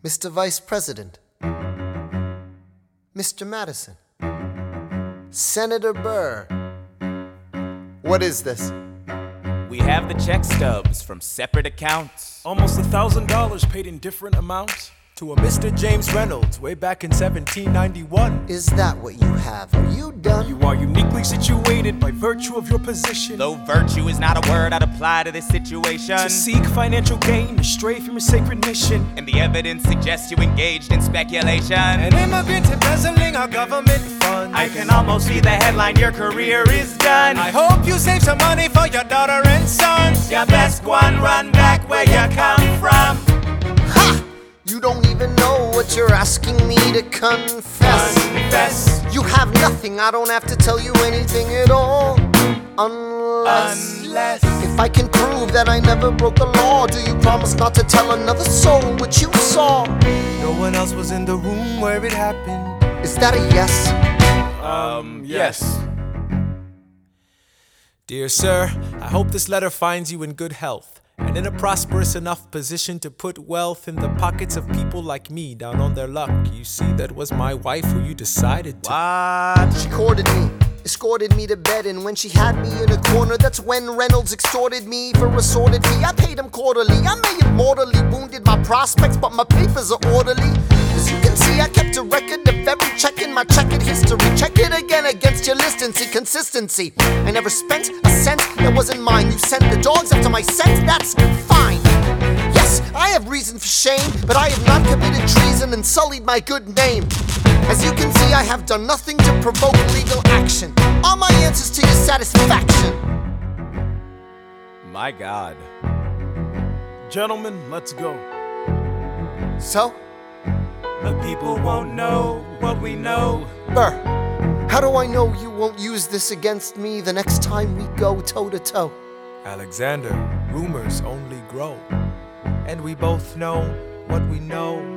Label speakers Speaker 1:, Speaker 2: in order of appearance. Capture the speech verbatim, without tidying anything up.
Speaker 1: Mister Vice President, Mister Madison, Senator Burr. What is this?
Speaker 2: We have the check stubs from separate accounts.
Speaker 3: Almost a thousand dollars paid in different amounts to a Mister James Reynolds way back in seventeen ninety-one.
Speaker 1: Is that what you have? Are you done?
Speaker 3: You are uniquely situated by virtue of your position.
Speaker 2: Though virtue is not a word I'd apply to this situation.
Speaker 3: To seek financial gain, to stray from your sacred mission.
Speaker 2: And the evidence suggests you engaged in speculation.
Speaker 3: An immigrant embezzling our government funds.
Speaker 2: I can almost see the headline, your career is done.
Speaker 3: I hope you save some money for your daughter and sons.
Speaker 2: Your best one, run back where you come from.
Speaker 1: Ha! You don't even know what you're asking me to confess.
Speaker 2: Confess.
Speaker 1: You have nothing, I don't have to tell you anything at all. Unless,
Speaker 2: Unless
Speaker 1: if I can prove that I never broke the law, do you promise not to tell another soul what you saw?
Speaker 3: No one else was in the room where it happened.
Speaker 1: Is that a yes?
Speaker 3: Um, yes. Dear sir, I hope this letter finds you in good health and in a prosperous enough position to put wealth in the pockets of people like me down on their luck. You see, that was my wife who you decided to.
Speaker 2: What?
Speaker 1: She courted me, escorted me to bed, and when she had me in a corner, that's when Reynolds extorted me for a sordid fee. I paid him quarterly. I may have mortally wounded my prospects, but my papers are orderly. As you can see, I kept a record of every check in my checkered history. Check it again against your list and see consistency. I never spent a cent that wasn't mine. You sent the dogs after my scent, that's fine. Yes, I have reason for shame, but I have not committed treason and sullied my good name. As you can see, I have done nothing to provoke legal action. Are my answers to your satisfaction?
Speaker 2: My God.
Speaker 3: Gentlemen, let's go.
Speaker 1: So?
Speaker 2: The people won't know what we know.
Speaker 1: Burr, how do I know you won't use this against me the next time we go toe-to-toe?
Speaker 3: Alexander, rumors only grow, and we both know what we know.